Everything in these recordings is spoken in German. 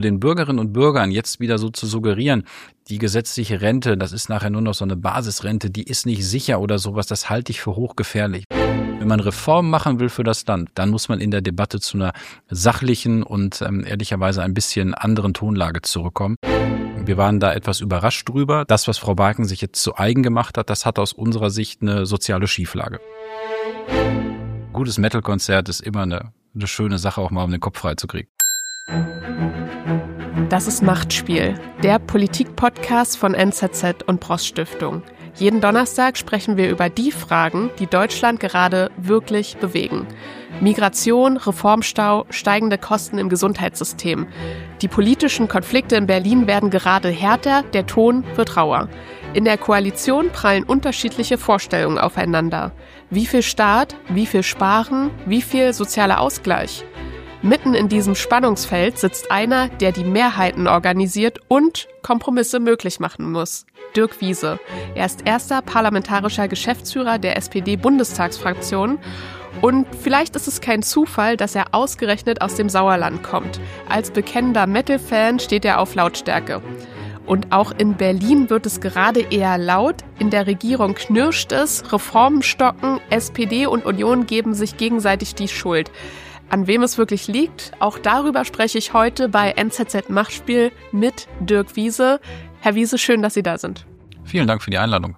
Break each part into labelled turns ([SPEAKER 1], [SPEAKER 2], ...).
[SPEAKER 1] Den Bürgerinnen und Bürgern jetzt wieder so zu suggerieren, die gesetzliche Rente, das ist nachher nur noch so eine Basisrente, die ist nicht sicher oder sowas, das halte ich für hochgefährlich. Wenn man Reformen machen will für das Land, dann muss man in der Debatte zu einer sachlichen und ehrlicherweise ein bisschen anderen Tonlage zurückkommen. Wir waren da etwas überrascht drüber. Das, was Frau Barken sich jetzt zu eigen gemacht hat, das hat aus unserer Sicht eine soziale Schieflage. Gutes Metal-Konzert ist immer eine schöne Sache, auch mal um den Kopf frei zu kriegen.
[SPEAKER 2] Das ist Machtspiel, der Politik-Podcast von NZZ und Bross Stiftung. Jeden Donnerstag sprechen wir über die Fragen, die Deutschland gerade wirklich bewegen. Migration, Reformstau, steigende Kosten im Gesundheitssystem. Die politischen Konflikte in Berlin werden gerade härter, der Ton wird rauer. In der Koalition prallen unterschiedliche Vorstellungen aufeinander. Wie viel Staat, wie viel Sparen, wie viel sozialer Ausgleich? Mitten in diesem Spannungsfeld sitzt einer, der die Mehrheiten organisiert und Kompromisse möglich machen muss. Dirk Wiese. Er ist erster parlamentarischer Geschäftsführer der SPD-Bundestagsfraktion. Und vielleicht ist es kein Zufall, dass er ausgerechnet aus dem Sauerland kommt. Als bekennender Metal-Fan steht er auf Lautstärke. Und auch in Berlin wird es gerade eher laut. In der Regierung knirscht es, Reformen stocken, SPD und Union geben sich gegenseitig die Schuld. An wem es wirklich liegt, auch darüber spreche ich heute bei NZZ Machtspiel mit Dirk Wiese. Herr Wiese, schön, dass Sie da sind.
[SPEAKER 1] Vielen Dank für die Einladung.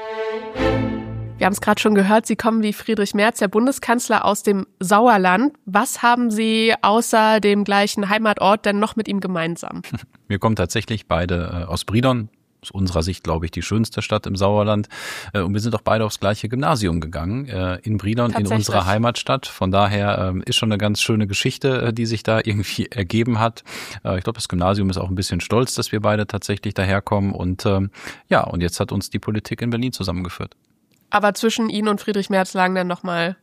[SPEAKER 2] Wir haben es gerade schon gehört, Sie kommen wie Friedrich Merz, der Bundeskanzler, aus dem Sauerland. Was haben Sie außer dem gleichen Heimatort denn noch mit ihm gemeinsam?
[SPEAKER 1] Wir kommen tatsächlich beide aus Brilon. Aus unserer Sicht, glaube ich, die schönste Stadt im Sauerland. Und wir sind auch beide aufs gleiche Gymnasium gegangen, in Brilon, in unserer Heimatstadt. Von daher ist schon eine ganz schöne Geschichte, die sich da irgendwie ergeben hat. Ich glaube, das Gymnasium ist auch ein bisschen stolz, dass wir beide tatsächlich daherkommen. Und und jetzt hat uns die Politik in Berlin zusammengeführt.
[SPEAKER 2] Aber zwischen Ihnen und Friedrich Merz lagen dann nochmal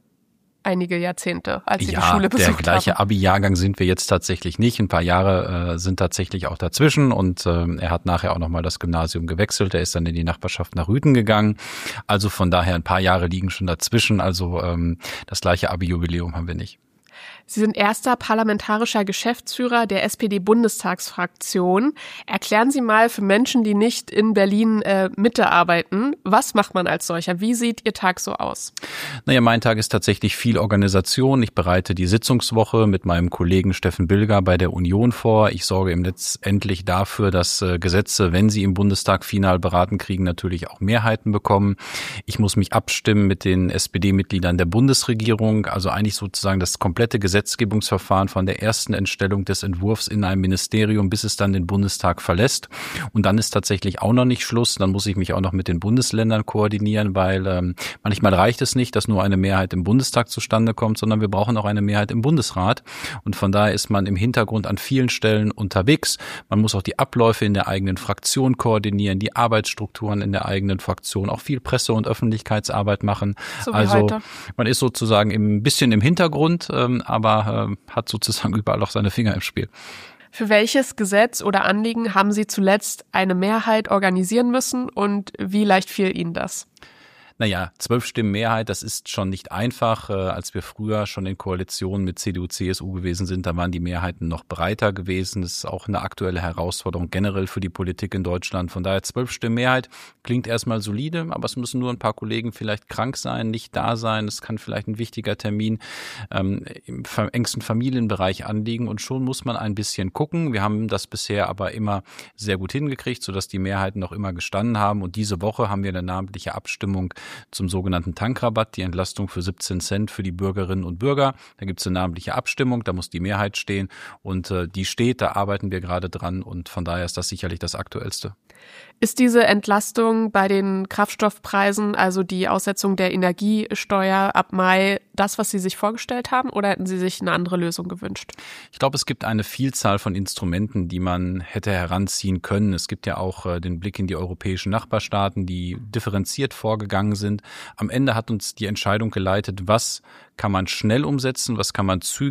[SPEAKER 2] einige Jahrzehnte, als Sie die Schule besucht haben. Der gleiche
[SPEAKER 1] Abi-Jahrgang sind wir jetzt tatsächlich nicht. Ein paar Jahre sind tatsächlich auch dazwischen und er hat nachher auch nochmal das Gymnasium gewechselt. Er ist dann in die Nachbarschaft nach Rüthen gegangen. Also von daher ein paar Jahre liegen schon dazwischen. Also das gleiche Abi-Jubiläum haben wir nicht.
[SPEAKER 2] Sie sind erster parlamentarischer Geschäftsführer der SPD-Bundestagsfraktion. Erklären Sie mal für Menschen, die nicht in Berlin Mitte arbeiten, was macht man als solcher? Wie sieht Ihr Tag so aus?
[SPEAKER 1] Naja, mein Tag ist tatsächlich viel Organisation. Ich bereite die Sitzungswoche mit meinem Kollegen Steffen Bilger bei der Union vor. Ich sorge letztendlich dafür, dass Gesetze, wenn sie im Bundestag final beraten kriegen, natürlich auch Mehrheiten bekommen. Ich muss mich abstimmen mit den SPD-Mitgliedern der Bundesregierung, also eigentlich sozusagen das komplette Gesetzgebungsverfahren von der ersten Entstellung des Entwurfs in einem Ministerium, bis es dann den Bundestag verlässt. Und dann ist tatsächlich auch noch nicht Schluss. Dann muss ich mich auch noch mit den Bundesländern koordinieren, weil manchmal reicht es nicht, dass nur eine Mehrheit im Bundestag zustande kommt, sondern wir brauchen auch eine Mehrheit im Bundesrat. Und von daher ist man im Hintergrund an vielen Stellen unterwegs. Man muss auch die Abläufe in der eigenen Fraktion koordinieren, die Arbeitsstrukturen in der eigenen Fraktion, auch viel Presse- und Öffentlichkeitsarbeit machen.
[SPEAKER 2] So wie also heute.
[SPEAKER 1] Man ist sozusagen ein bisschen im Hintergrund, aber hat sozusagen überall auch seine Finger im Spiel.
[SPEAKER 2] Für welches Gesetz oder Anliegen haben Sie zuletzt eine Mehrheit organisieren müssen und wie leicht fiel Ihnen das?
[SPEAKER 1] Naja, 12 Stimmen Mehrheit, das ist schon nicht einfach. Als wir früher schon in Koalitionen mit CDU, CSU gewesen sind, da waren die Mehrheiten noch breiter gewesen. Das ist auch eine aktuelle Herausforderung generell für die Politik in Deutschland. Von daher 12 Stimmen Mehrheit klingt erstmal solide, aber es müssen nur ein paar Kollegen vielleicht krank sein, nicht da sein. Es kann vielleicht ein wichtiger Termin im engsten Familienbereich anliegen und schon muss man ein bisschen gucken. Wir haben das bisher aber immer sehr gut hingekriegt, sodass die Mehrheiten noch immer gestanden haben. Und diese Woche haben wir eine namentliche Abstimmung zum sogenannten Tankrabatt, die Entlastung für 17 Cent für die Bürgerinnen und Bürger. Da gibt es eine namentliche Abstimmung, da muss die Mehrheit stehen und die steht, da arbeiten wir gerade dran und von daher ist das sicherlich das Aktuellste.
[SPEAKER 2] Ist diese Entlastung bei den Kraftstoffpreisen, also die Aussetzung der Energiesteuer ab Mai, das, was Sie sich vorgestellt haben oder hätten Sie sich eine andere Lösung gewünscht?
[SPEAKER 1] Ich glaube, es gibt eine Vielzahl von Instrumenten, die man hätte heranziehen können. Es gibt ja auch den Blick in die europäischen Nachbarstaaten, die differenziert vorgegangen sind. Am Ende hat uns die Entscheidung geleitet, was kann man schnell umsetzen, was kann man zügig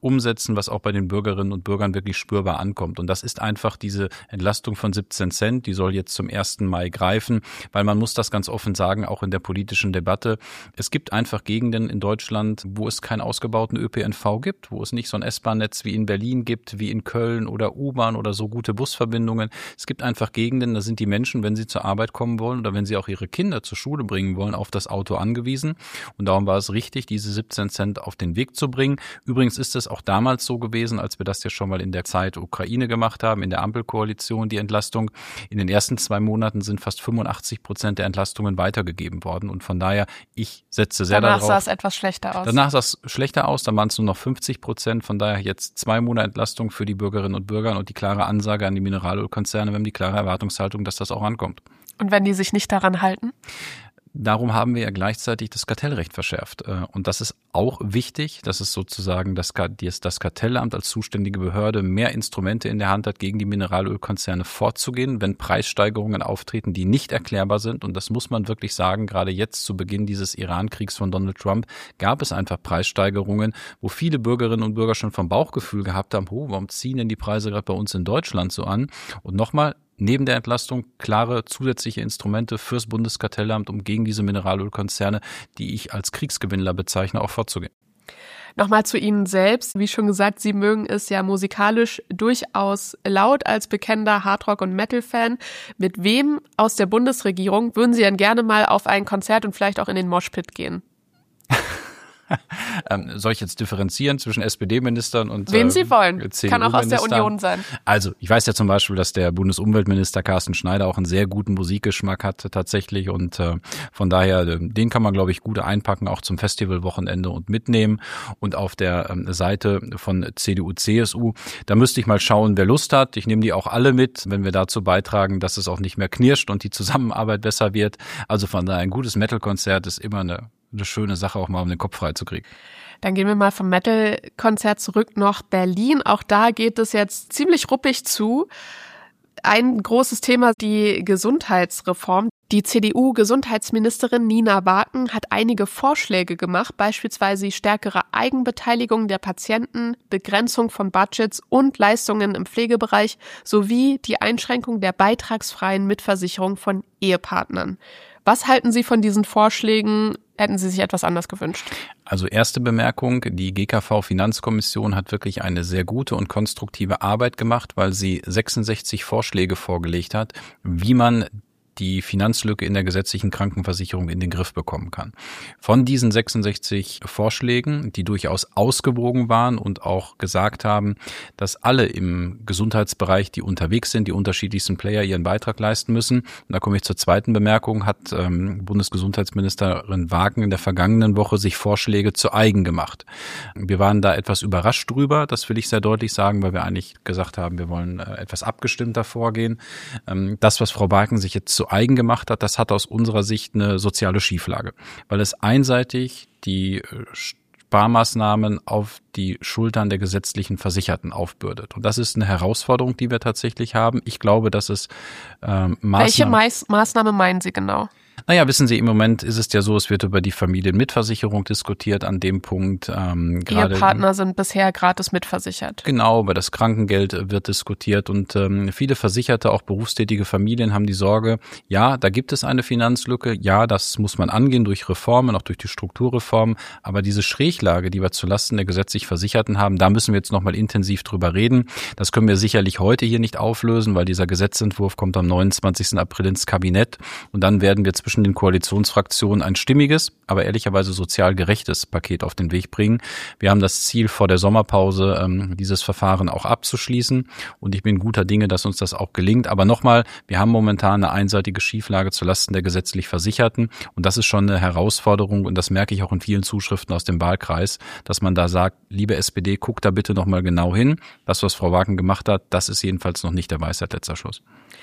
[SPEAKER 1] umsetzen, was auch bei den Bürgerinnen und Bürgern wirklich spürbar ankommt. Und das ist einfach diese Entlastung von 17 Cent, die soll jetzt zum 1. Mai greifen, weil man muss das ganz offen sagen, auch in der politischen Debatte. Es gibt einfach Gegenden in Deutschland, wo es keinen ausgebauten ÖPNV gibt, wo es nicht so ein S-Bahn-Netz wie in Berlin gibt, wie in Köln oder U-Bahn oder so gute Busverbindungen. Es gibt einfach Gegenden, da sind die Menschen, wenn sie zur Arbeit kommen wollen oder wenn sie auch ihre Kinder zur Schule bringen wollen, auf das Auto angewiesen. Und darum war es richtig, diese 17 Cent auf den Weg zu bringen. Übrigens ist es auch damals so gewesen, als wir das ja schon mal in der Zeit Ukraine gemacht haben, in der Ampelkoalition, die Entlastung. In den ersten 2 Monaten sind fast 85% der Entlastungen weitergegeben worden. Und von daher, ich setze sehr darauf.
[SPEAKER 2] Danach sah es etwas schlechter aus.
[SPEAKER 1] Danach sah es schlechter aus, dann waren es nur noch 50%. Von daher jetzt 2 Monate Entlastung für die Bürgerinnen und Bürger und die klare Ansage an die Mineralölkonzerne. Wir haben die klare Erwartungshaltung, dass das auch ankommt.
[SPEAKER 2] Und wenn die sich nicht daran halten?
[SPEAKER 1] Darum haben wir ja gleichzeitig das Kartellrecht verschärft. Und das ist auch wichtig, dass es sozusagen das Kartellamt als zuständige Behörde mehr Instrumente in der Hand hat, gegen die Mineralölkonzerne vorzugehen, wenn Preissteigerungen auftreten, die nicht erklärbar sind. Und das muss man wirklich sagen, gerade jetzt zu Beginn dieses Iran-Kriegs von Donald Trump gab es einfach Preissteigerungen, wo viele Bürgerinnen und Bürger schon vom Bauchgefühl gehabt haben, warum ziehen denn die Preise gerade bei uns in Deutschland so an? Und nochmal, neben der Entlastung klare zusätzliche Instrumente fürs Bundeskartellamt, um gegen diese Mineralölkonzerne, die ich als Kriegsgewinnler bezeichne, auch vorzugehen.
[SPEAKER 2] Nochmal zu Ihnen selbst. Wie schon gesagt, Sie mögen es ja musikalisch durchaus laut als bekennender Hardrock- und Metal-Fan. Mit wem aus der Bundesregierung würden Sie denn gerne mal auf ein Konzert und vielleicht auch in den Moshpit gehen?
[SPEAKER 1] Soll ich jetzt differenzieren zwischen SPD-Ministern und
[SPEAKER 2] wen Sie wollen? Kann auch aus der
[SPEAKER 1] CDU-Ministern?
[SPEAKER 2] Union sein.
[SPEAKER 1] Also ich weiß ja zum Beispiel, dass der Bundesumweltminister Carsten Schneider auch einen sehr guten Musikgeschmack hat tatsächlich und von daher, den kann man glaube ich gut einpacken, auch zum Festivalwochenende und mitnehmen. Und auf der Seite von CDU, CSU, da müsste ich mal schauen, wer Lust hat. Ich nehme die auch alle mit, wenn wir dazu beitragen, dass es auch nicht mehr knirscht und die Zusammenarbeit besser wird. Also von daher, ein gutes Metal-Konzert ist immer eine schöne Sache, auch mal um den Kopf frei zu kriegen.
[SPEAKER 2] Dann gehen wir mal vom Metal-Konzert zurück nach Berlin. Auch da geht es jetzt ziemlich ruppig zu. Ein großes Thema, die Gesundheitsreform. Die CDU-Gesundheitsministerin Nina Waken hat einige Vorschläge gemacht, beispielsweise die stärkere Eigenbeteiligung der Patienten, Begrenzung von Budgets und Leistungen im Pflegebereich sowie die Einschränkung der beitragsfreien Mitversicherung von Ehepartnern. Was halten Sie von diesen Vorschlägen? Hätten Sie sich etwas anders gewünscht?
[SPEAKER 1] Also erste Bemerkung, die GKV-Finanzkommission hat wirklich eine sehr gute und konstruktive Arbeit gemacht, weil sie 66 Vorschläge vorgelegt hat, wie man die Finanzlücke in der gesetzlichen Krankenversicherung in den Griff bekommen kann. Von diesen 66 Vorschlägen, die durchaus ausgewogen waren und auch gesagt haben, dass alle im Gesundheitsbereich, die unterwegs sind, die unterschiedlichsten Player ihren Beitrag leisten müssen. Und da komme ich zur zweiten Bemerkung, hat Bundesgesundheitsministerin Wagen in der vergangenen Woche sich Vorschläge zu eigen gemacht. Wir waren da etwas überrascht drüber, das will ich sehr deutlich sagen, weil wir eigentlich gesagt haben, wir wollen etwas abgestimmter vorgehen. Das, was Frau Wagen sich jetzt zu eigen gemacht hat, das hat aus unserer Sicht eine soziale Schieflage, weil es einseitig die Sparmaßnahmen auf die Schultern der gesetzlichen Versicherten aufbürdet. Und das ist eine Herausforderung, die wir tatsächlich haben. Ich glaube, dass es
[SPEAKER 2] Welche Maßnahme meinen Sie genau?
[SPEAKER 1] Naja, wissen Sie, im Moment ist es ja so, es wird über die Familienmitversicherung diskutiert an dem Punkt.
[SPEAKER 2] Ehepartner sind bisher gratis mitversichert.
[SPEAKER 1] Genau, über das Krankengeld wird diskutiert und viele Versicherte, auch berufstätige Familien haben die Sorge, ja, da gibt es eine Finanzlücke, ja, das muss man angehen durch Reformen, auch durch die Strukturreformen, aber diese Schräglage, die wir zulasten der gesetzlich Versicherten haben, da müssen wir jetzt nochmal intensiv drüber reden. Das können wir sicherlich heute hier nicht auflösen, weil dieser Gesetzentwurf kommt am 29. April ins Kabinett und dann werden wir zwischen den Koalitionsfraktionen ein stimmiges, aber ehrlicherweise sozial gerechtes Paket auf den Weg bringen. Wir haben das Ziel, vor der Sommerpause dieses Verfahren auch abzuschließen und ich bin guter Dinge, dass uns das auch gelingt. Aber nochmal, wir haben momentan eine einseitige Schieflage zulasten der gesetzlich Versicherten und das ist schon eine Herausforderung und das merke ich auch in vielen Zuschriften aus dem Wahlkreis, dass man da sagt, liebe SPD, guckt da bitte nochmal genau hin. Das, was Frau Wagen gemacht hat, das ist jedenfalls noch nicht der Weisheit letzter Schluss.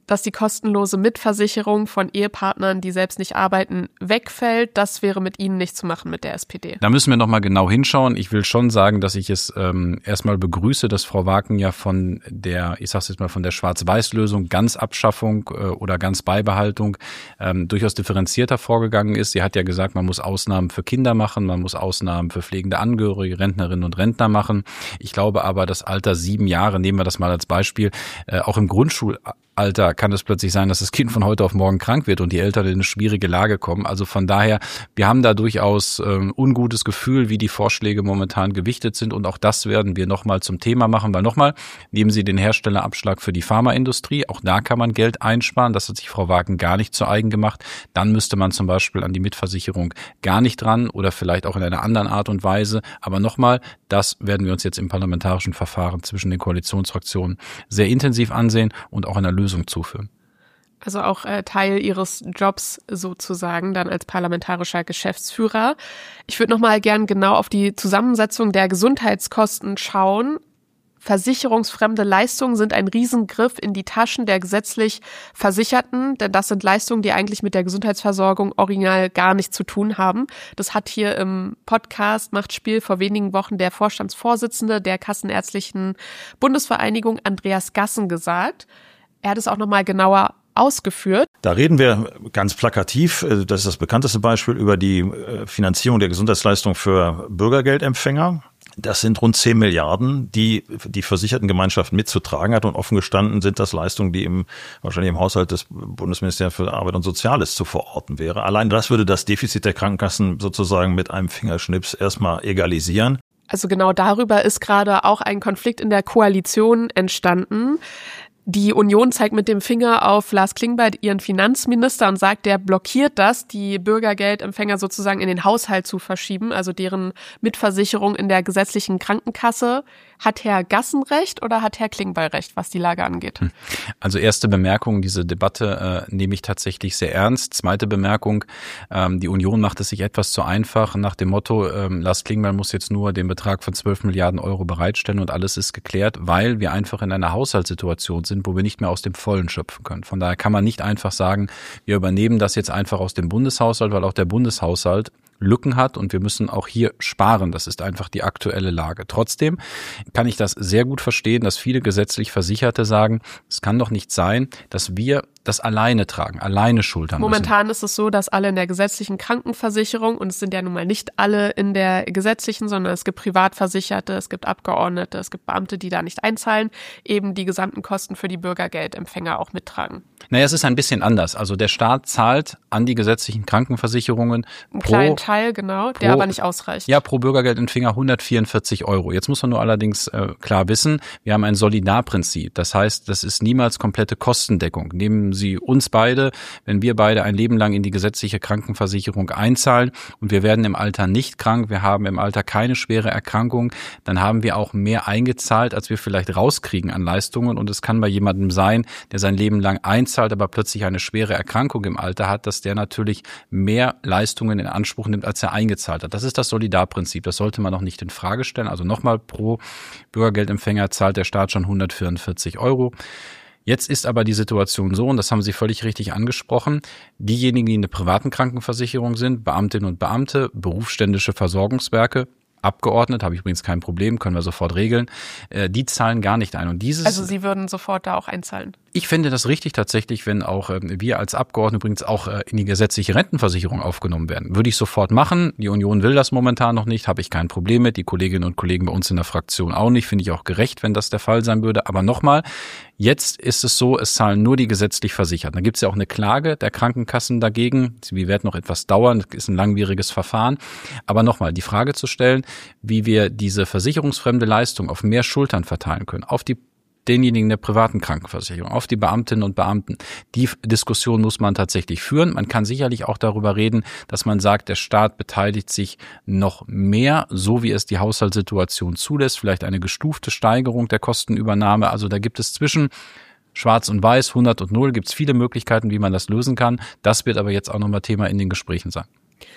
[SPEAKER 2] dass die kostenlose Mitversicherung von Ehepartnern, die selbst nicht arbeiten, wegfällt. Das wäre mit Ihnen nicht zu machen mit der SPD.
[SPEAKER 1] Da müssen wir nochmal genau hinschauen. Ich will schon sagen, dass ich es erstmal begrüße, dass Frau Wagen ja von der, ich sag's jetzt mal, von der Schwarz-Weiß-Lösung, Ganzabschaffung oder Ganzbeibehaltung durchaus differenzierter vorgegangen ist. Sie hat ja gesagt, man muss Ausnahmen für Kinder machen, man muss Ausnahmen für pflegende Angehörige, Rentnerinnen und Rentner machen. Ich glaube aber, das Alter 7 Jahre, nehmen wir das mal als Beispiel, auch im Grundschulalter kann es plötzlich sein, dass das Kind von heute auf morgen krank wird und die Eltern in eine schwierige Lage kommen. Also von daher, wir haben da durchaus ungutes Gefühl, wie die Vorschläge momentan gewichtet sind, und auch das werden wir nochmal zum Thema machen, weil nochmal, nehmen Sie den Herstellerabschlag für die Pharmaindustrie, auch da kann man Geld einsparen, das hat sich Frau Wagen gar nicht zu eigen gemacht. Dann müsste man zum Beispiel an die Mitversicherung gar nicht dran oder vielleicht auch in einer anderen Art und Weise. Aber nochmal, das werden wir uns jetzt im parlamentarischen Verfahren zwischen den Koalitionsfraktionen sehr intensiv ansehen und auch einer Lösung zuführen.
[SPEAKER 2] Also auch Teil Ihres Jobs sozusagen dann als parlamentarischer Geschäftsführer. Ich würde nochmal gern genau auf die Zusammensetzung der Gesundheitskosten schauen. Versicherungsfremde Leistungen sind ein Riesengriff in die Taschen der gesetzlich Versicherten, denn das sind Leistungen, die eigentlich mit der Gesundheitsversorgung original gar nichts zu tun haben. Das hat hier im Podcast Machtspiel vor wenigen Wochen der Vorstandsvorsitzende der Kassenärztlichen Bundesvereinigung, Andreas Gassen, gesagt. Er hat es auch nochmal genauer ausgeführt.
[SPEAKER 3] Da reden wir ganz plakativ, das ist das bekannteste Beispiel, über die Finanzierung der Gesundheitsleistung für Bürgergeldempfänger. Das sind rund 10 Milliarden, die die Versichertengemeinschaft mitzutragen hat, und offen gestanden sind das Leistungen, die wahrscheinlich im Haushalt des Bundesministeriums für Arbeit und Soziales zu verorten wäre. Allein das würde das Defizit der Krankenkassen sozusagen mit einem Fingerschnips erstmal egalisieren.
[SPEAKER 2] Also genau darüber ist gerade auch ein Konflikt in der Koalition entstanden. Die Union zeigt mit dem Finger auf Lars Klingbeil, ihren Finanzminister, und sagt, der blockiert das, die Bürgergeldempfänger sozusagen in den Haushalt zu verschieben, also deren Mitversicherung in der gesetzlichen Krankenkasse. Hat Herr Gassen recht oder hat Herr Klingbeil recht, was die Lage angeht?
[SPEAKER 1] Also erste Bemerkung, diese Debatte nehme ich tatsächlich sehr ernst. Zweite Bemerkung, die Union macht es sich etwas zu einfach nach dem Motto, Lars Klingbeil muss jetzt nur den Betrag von 12 Milliarden Euro bereitstellen und alles ist geklärt, weil wir einfach in einer Haushaltssituation sind, wo wir nicht mehr aus dem Vollen schöpfen können. Von daher kann man nicht einfach sagen, wir übernehmen das jetzt einfach aus dem Bundeshaushalt, weil auch der Bundeshaushalt Lücken hat und wir müssen auch hier sparen. Das ist einfach die aktuelle Lage. Trotzdem kann ich das sehr gut verstehen, dass viele gesetzlich Versicherte sagen, es kann doch nicht sein, dass wir das alleine tragen, alleine schultern müssen.
[SPEAKER 2] Momentan ist es so, dass alle in der gesetzlichen Krankenversicherung, und es sind ja nun mal nicht alle in der gesetzlichen, sondern es gibt Privatversicherte, es gibt Abgeordnete, es gibt Beamte, die da nicht einzahlen, eben die gesamten Kosten für die Bürgergeldempfänger auch mittragen.
[SPEAKER 1] Naja, es ist ein bisschen anders. Also der Staat zahlt an die gesetzlichen Krankenversicherungen
[SPEAKER 2] einen kleinen Teil, genau, der aber nicht ausreicht.
[SPEAKER 1] Ja, pro Bürgergeldempfänger 144 Euro. Jetzt muss man nur allerdings klar wissen, wir haben ein Solidarprinzip. Das heißt, das ist niemals komplette Kostendeckung. Nehmen Sie uns beide, wenn wir beide ein Leben lang in die gesetzliche Krankenversicherung einzahlen und wir werden im Alter nicht krank, wir haben im Alter keine schwere Erkrankung, dann haben wir auch mehr eingezahlt, als wir vielleicht rauskriegen an Leistungen. Und es kann bei jemandem sein, der sein Leben lang einzahlt, aber plötzlich eine schwere Erkrankung im Alter hat, dass der natürlich mehr Leistungen in Anspruch nimmt, als er eingezahlt hat. Das ist das Solidarprinzip. Das sollte man noch nicht in Frage stellen. Also nochmal, pro Bürgergeldempfänger zahlt der Staat schon 144 Euro. Jetzt ist aber die Situation so, und das haben Sie völlig richtig angesprochen, diejenigen, die in der privaten Krankenversicherung sind, Beamtinnen und Beamte, berufsständische Versorgungswerke, Abgeordnete, habe ich übrigens kein Problem, können wir sofort regeln, die zahlen gar nicht ein. Und
[SPEAKER 2] also Sie würden sofort da auch einzahlen?
[SPEAKER 1] Ich finde das richtig tatsächlich, wenn auch wir als Abgeordnete übrigens auch in die gesetzliche Rentenversicherung aufgenommen werden. Würde ich sofort machen. Die Union will das momentan noch nicht, habe ich kein Problem mit. Die Kolleginnen und Kollegen bei uns in der Fraktion auch nicht. Finde ich auch gerecht, wenn das der Fall sein würde. Aber nochmal, jetzt ist es so, es zahlen nur die gesetzlich Versicherten. Da gibt es ja auch eine Klage der Krankenkassen dagegen. Die wird noch etwas dauern, das ist ein langwieriges Verfahren. Aber nochmal, die Frage zu stellen, wie wir diese versicherungsfremde Leistung auf mehr Schultern verteilen können, auf denjenigen der privaten Krankenversicherung, auf die Beamtinnen und Beamten. Die Diskussion muss man tatsächlich führen. Man kann sicherlich auch darüber reden, dass man sagt, der Staat beteiligt sich noch mehr, so wie es die Haushaltssituation zulässt, vielleicht eine gestufte Steigerung der Kostenübernahme. Also da gibt es zwischen Schwarz und Weiß, 100 und 0, gibt es viele Möglichkeiten, wie man das lösen kann. Das wird aber jetzt auch nochmal Thema in den Gesprächen sein.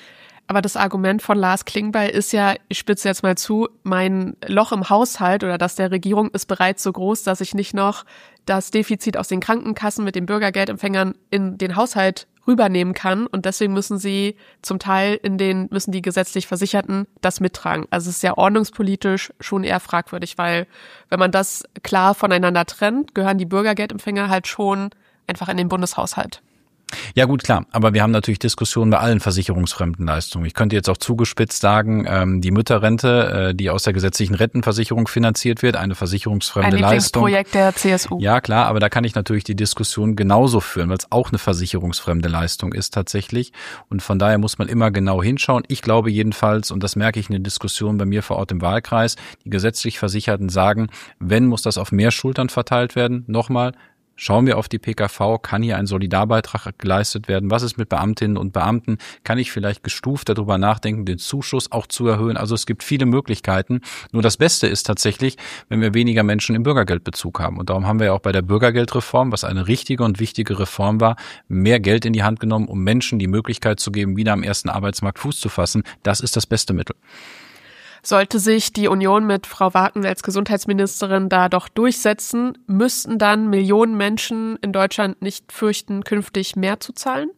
[SPEAKER 2] Aber das Argument von Lars Klingbeil ist ja, ich spitze jetzt mal zu, mein Loch im Haushalt oder das der Regierung ist bereits so groß, dass ich nicht noch das Defizit aus den Krankenkassen mit den Bürgergeldempfängern in den Haushalt rübernehmen kann. Und deswegen müssen sie zum Teil müssen die gesetzlich Versicherten das mittragen. Also es ist ja ordnungspolitisch schon eher fragwürdig, weil wenn man das klar voneinander trennt, gehören die Bürgergeldempfänger halt schon einfach in den Bundeshaushalt.
[SPEAKER 1] Ja gut, klar, aber wir haben natürlich Diskussionen bei allen versicherungsfremden Leistungen. Ich könnte jetzt auch zugespitzt sagen, die Mütterrente, die aus der gesetzlichen Rentenversicherung finanziert wird, eine versicherungsfremde Leistung.
[SPEAKER 2] Ein Lieblingsprojekt der CSU.
[SPEAKER 1] Ja klar, aber da kann ich natürlich die Diskussion genauso führen, weil es auch eine versicherungsfremde Leistung ist tatsächlich. Und von daher muss man immer genau hinschauen. Ich glaube jedenfalls, und das merke ich in der Diskussion bei mir vor Ort im Wahlkreis, die gesetzlich Versicherten sagen, wenn, muss das auf mehr Schultern verteilt werden. Nochmal, schauen wir auf die PKV, kann hier ein Solidarbeitrag geleistet werden? Was ist mit Beamtinnen und Beamten? Kann ich vielleicht gestuft darüber nachdenken, den Zuschuss auch zu erhöhen? Also es gibt viele Möglichkeiten. Nur das Beste ist tatsächlich, wenn wir weniger Menschen im Bürgergeldbezug haben. Und darum haben wir ja auch bei der Bürgergeldreform, was eine richtige und wichtige Reform war, mehr Geld in die Hand genommen, um Menschen die Möglichkeit zu geben, wieder am ersten Arbeitsmarkt Fuß zu fassen. Das ist das beste Mittel.
[SPEAKER 2] Sollte sich die Union mit Frau Wagen als Gesundheitsministerin da doch durchsetzen, müssten dann Millionen Menschen in Deutschland nicht fürchten, künftig mehr zu zahlen?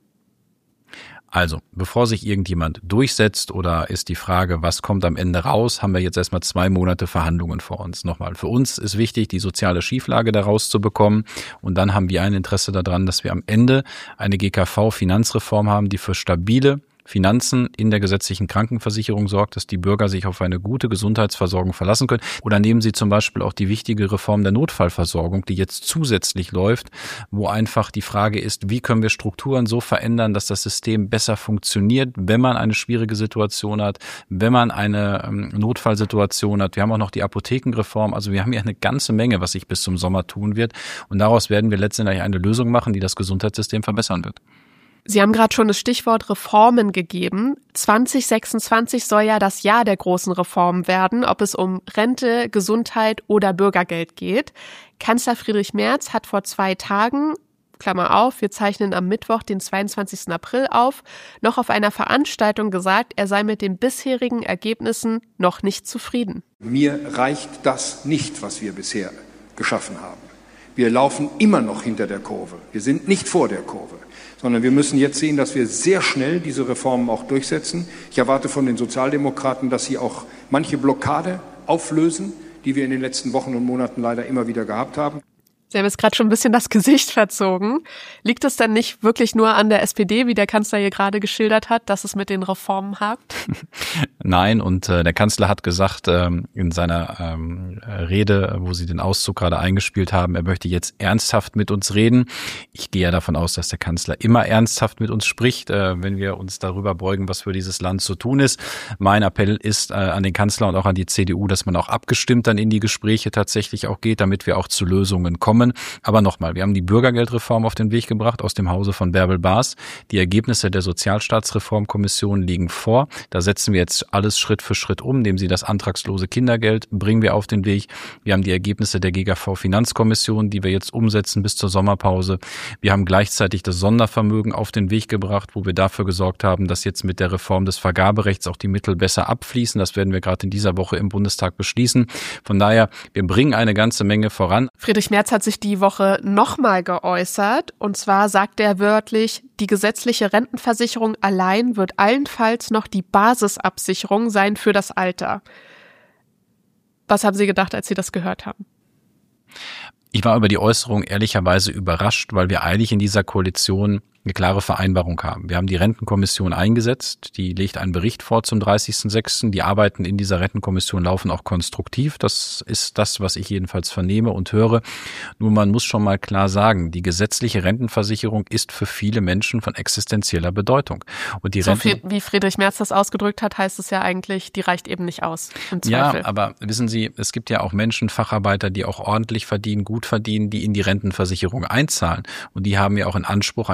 [SPEAKER 1] Also, bevor sich irgendjemand durchsetzt oder ist die Frage, was kommt am Ende raus, haben wir jetzt erstmal 2 Monate Verhandlungen vor uns. Nochmal, für uns ist wichtig, die soziale Schieflage daraus zu bekommen. Und dann haben wir ein Interesse daran, dass wir am Ende eine GKV-Finanzreform haben, die für stabile Finanzen in der gesetzlichen Krankenversicherung sorgt, dass die Bürger sich auf eine gute Gesundheitsversorgung verlassen können. Oder nehmen Sie zum Beispiel auch die wichtige Reform der Notfallversorgung, die jetzt zusätzlich läuft, wo einfach die Frage ist, wie können wir Strukturen so verändern, dass das System besser funktioniert, wenn man eine schwierige Situation hat, wenn man eine Notfallsituation hat. Wir haben auch noch die Apothekenreform. Also wir haben hier eine ganze Menge, was sich bis zum Sommer tun wird. Und daraus werden wir letztendlich eine Lösung machen, die das Gesundheitssystem verbessern wird.
[SPEAKER 2] Sie haben gerade schon das Stichwort Reformen gegeben. 2026 soll ja das Jahr der großen Reformen werden, ob es um Rente, Gesundheit oder Bürgergeld geht. Kanzler Friedrich Merz hat vor 2 Tagen, Klammer auf, wir zeichnen am Mittwoch, den 22. April auf, noch auf einer Veranstaltung gesagt, er sei mit den bisherigen Ergebnissen noch nicht zufrieden.
[SPEAKER 4] Mir reicht das nicht, was wir bisher geschaffen haben. Wir laufen immer noch hinter der Kurve. Wir sind nicht vor der Kurve. Sondern wir müssen jetzt sehen, dass wir sehr schnell diese Reformen auch durchsetzen. Ich erwarte von den Sozialdemokraten, dass sie auch manche Blockade auflösen, die wir in den letzten Wochen und Monaten leider immer wieder gehabt haben.
[SPEAKER 2] Sie haben jetzt gerade schon ein bisschen das Gesicht verzogen. Liegt es denn nicht wirklich nur an der SPD, wie der Kanzler hier gerade geschildert hat, dass es mit den Reformen hakt?
[SPEAKER 1] Nein, und der Kanzler hat gesagt in seiner Rede, wo Sie den Auszug gerade eingespielt haben, er möchte jetzt ernsthaft mit uns reden. Ich gehe ja davon aus, dass der Kanzler immer ernsthaft mit uns spricht, wenn wir uns darüber beugen, was für dieses Land zu tun ist. Mein Appell ist an den Kanzler und auch an die CDU, dass man auch abgestimmt dann in die Gespräche tatsächlich auch geht, damit wir auch zu Lösungen kommen. Aber nochmal, wir haben die Bürgergeldreform auf den Weg gebracht aus dem Hause von Bärbel Baas. Die Ergebnisse der Sozialstaatsreformkommission liegen vor. Da setzen wir jetzt alles Schritt für Schritt um. Nehmen Sie das antragslose Kindergeld, bringen wir auf den Weg. Wir haben die Ergebnisse der GKV-Finanzkommission, die wir jetzt umsetzen bis zur Sommerpause. Wir haben gleichzeitig das Sondervermögen auf den Weg gebracht, wo wir dafür gesorgt haben, dass jetzt mit der Reform des Vergaberechts auch die Mittel besser abfließen. Das werden wir gerade in dieser Woche im Bundestag beschließen. Von daher, wir bringen eine ganze Menge voran.
[SPEAKER 2] Friedrich Merz hat sich die Woche nochmal geäußert. Und zwar sagt er wörtlich, die gesetzliche Rentenversicherung allein wird allenfalls noch die Basisabsicherung sein für das Alter. Was haben Sie gedacht, als Sie das gehört haben?
[SPEAKER 1] Ich war über die Äußerung ehrlicherweise überrascht, weil wir eigentlich in dieser Koalition eine klare Vereinbarung haben. Wir haben die Rentenkommission eingesetzt, die legt einen Bericht vor zum 30.06. Die Arbeiten in dieser Rentenkommission laufen auch konstruktiv. Das ist das, was ich jedenfalls vernehme und höre. Nur man muss schon mal klar sagen, die gesetzliche Rentenversicherung ist für viele Menschen von existenzieller Bedeutung. Und die
[SPEAKER 2] wie Friedrich Merz das ausgedrückt hat, heißt es ja eigentlich, die reicht eben nicht aus. Im Zweifel.
[SPEAKER 1] Ja, aber wissen Sie, es gibt ja auch Menschen, Facharbeiter, die auch ordentlich verdienen, gut verdienen, die in die Rentenversicherung einzahlen. Und die haben ja auch in Anspruch, eine ordentliche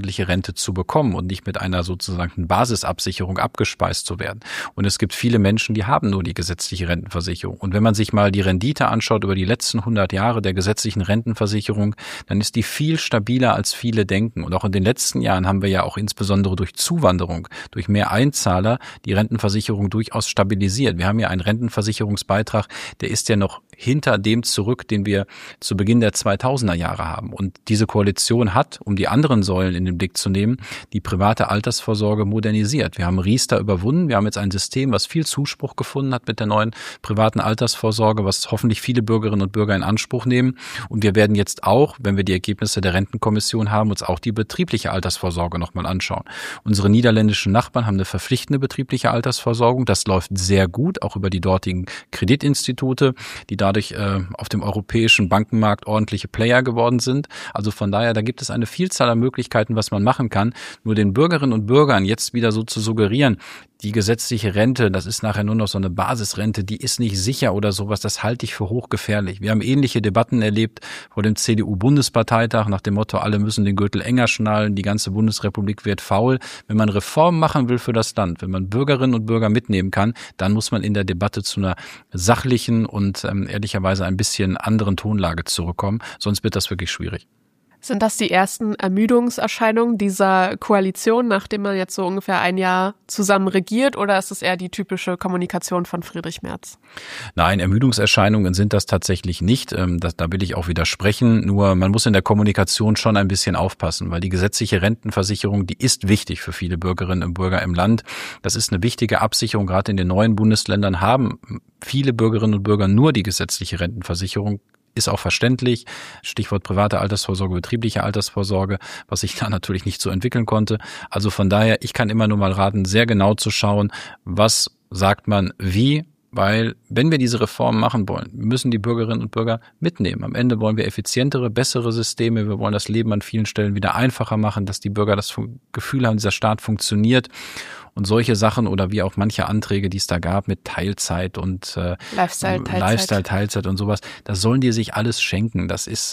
[SPEAKER 1] ordentliche Rente zu bekommen und nicht mit einer sozusagen Basisabsicherung abgespeist zu werden. Und es gibt viele Menschen, die haben nur die gesetzliche Rentenversicherung. Und wenn man sich mal die Rendite anschaut über die letzten 100 Jahre der gesetzlichen Rentenversicherung, dann ist die viel stabiler, als viele denken. Und auch in den letzten Jahren haben wir ja auch insbesondere durch Zuwanderung, durch mehr Einzahler die Rentenversicherung durchaus stabilisiert. Wir haben ja einen Rentenversicherungsbeitrag, der ist ja noch hinter dem zurück, den wir zu Beginn der 2000er Jahre haben. Und diese Koalition hat, um die anderen Säulen in den Blick zu nehmen, die private Altersvorsorge modernisiert. Wir haben Riester überwunden. Wir haben jetzt ein System, was viel Zuspruch gefunden hat mit der neuen privaten Altersvorsorge, was hoffentlich viele Bürgerinnen und Bürger in Anspruch nehmen. Und wir werden jetzt auch, wenn wir die Ergebnisse der Rentenkommission haben, uns auch die betriebliche Altersvorsorge nochmal anschauen. Unsere niederländischen Nachbarn haben eine verpflichtende betriebliche Altersversorgung. Das läuft sehr gut, auch über die dortigen Kreditinstitute, die dadurch auf dem europäischen Bankenmarkt ordentliche Player geworden sind. Also von daher, da gibt es eine Vielzahl an Möglichkeiten, was man machen kann. Nur den Bürgerinnen und Bürgern jetzt wieder so zu suggerieren, die gesetzliche Rente, das ist nachher nur noch so eine Basisrente, die ist nicht sicher oder sowas, das halte ich für hochgefährlich. Wir haben ähnliche Debatten erlebt vor dem CDU-Bundesparteitag nach dem Motto, alle müssen den Gürtel enger schnallen, die ganze Bundesrepublik wird faul. Wenn man Reformen machen will für das Land, wenn man Bürgerinnen und Bürger mitnehmen kann, dann muss man in der Debatte zu einer sachlichen und ehrlicherweise ein bisschen anderen Tonlage zurückkommen, sonst wird das wirklich schwierig.
[SPEAKER 2] Sind das die ersten Ermüdungserscheinungen dieser Koalition, nachdem man jetzt so ungefähr ein Jahr zusammen regiert, oder ist es eher die typische Kommunikation von Friedrich Merz?
[SPEAKER 1] Nein, Ermüdungserscheinungen sind das tatsächlich nicht. Da will ich auch widersprechen. Nur man muss in der Kommunikation schon ein bisschen aufpassen, weil die gesetzliche Rentenversicherung, die ist wichtig für viele Bürgerinnen und Bürger im Land. Das ist eine wichtige Absicherung. Gerade in den neuen Bundesländern haben viele Bürgerinnen und Bürger nur die gesetzliche Rentenversicherung. Ist auch verständlich. Stichwort private Altersvorsorge, betriebliche Altersvorsorge, was sich da natürlich nicht so entwickeln konnte. Also von daher, ich kann immer nur mal raten, sehr genau zu schauen, was sagt man wie, weil wenn wir diese Reformen machen wollen, müssen die Bürgerinnen und Bürger mitnehmen. Am Ende wollen wir effizientere, bessere Systeme. Wir wollen das Leben an vielen Stellen wieder einfacher machen, dass die Bürger das Gefühl haben, dieser Staat funktioniert. Und solche Sachen oder wie auch manche Anträge, die es da gab mit Teilzeit und Lifestyle-Teilzeit und sowas, das sollen die sich alles schenken. Das ist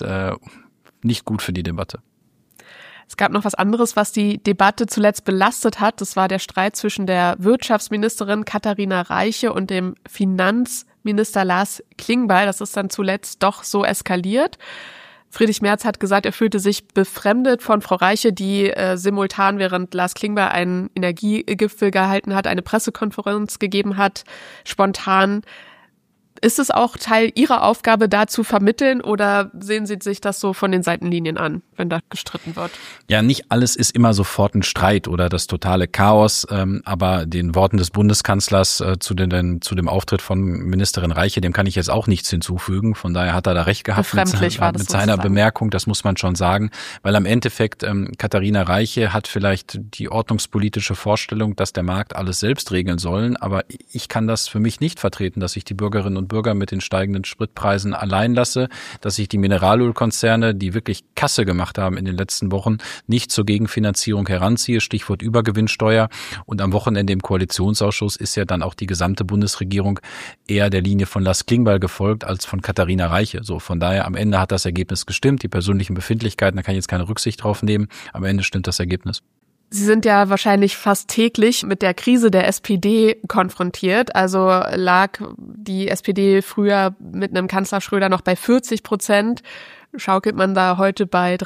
[SPEAKER 1] nicht gut für die Debatte.
[SPEAKER 2] Es gab noch was anderes, was die Debatte zuletzt belastet hat. Das war der Streit zwischen der Wirtschaftsministerin Katharina Reiche und dem Finanzminister Lars Klingbeil. Das ist dann zuletzt doch so eskaliert. Friedrich Merz hat gesagt, er fühlte sich befremdet von Frau Reiche, die simultan, während Lars Klingbeil einen Energiegipfel gehalten hat, eine Pressekonferenz gegeben hat, spontan. Ist es auch Teil Ihrer Aufgabe, da zu vermitteln, oder sehen Sie sich das so von den Seitenlinien an, wenn da gestritten wird?
[SPEAKER 1] Ja, nicht alles ist immer sofort ein Streit oder das totale Chaos, aber den Worten des Bundeskanzlers zu dem Auftritt von Ministerin Reiche, dem kann ich jetzt auch nichts hinzufügen. Von daher hat er da recht gehabt mit seiner Bemerkung, das muss man schon sagen, weil am Endeffekt Katharina Reiche hat vielleicht die ordnungspolitische Vorstellung, dass der Markt alles selbst regeln soll, aber ich kann das für mich nicht vertreten, dass ich die Bürgerinnen und Bürger mit den steigenden Spritpreisen allein lasse, dass ich die Mineralölkonzerne, die wirklich Kasse gemacht haben in den letzten Wochen, nicht zur Gegenfinanzierung heranziehe, Stichwort Übergewinnsteuer. Und am Wochenende im Koalitionsausschuss ist ja dann auch die gesamte Bundesregierung eher der Linie von Lars Klingbeil gefolgt als von Katharina Reiche. So, von daher am Ende hat das Ergebnis gestimmt. Die persönlichen Befindlichkeiten, da kann ich jetzt keine Rücksicht drauf nehmen. Am Ende stimmt das Ergebnis.
[SPEAKER 2] Sie sind ja wahrscheinlich fast täglich mit der Krise der SPD konfrontiert. Also lag die SPD früher mit einem Kanzler Schröder noch bei 40%, schaukelt man da heute bei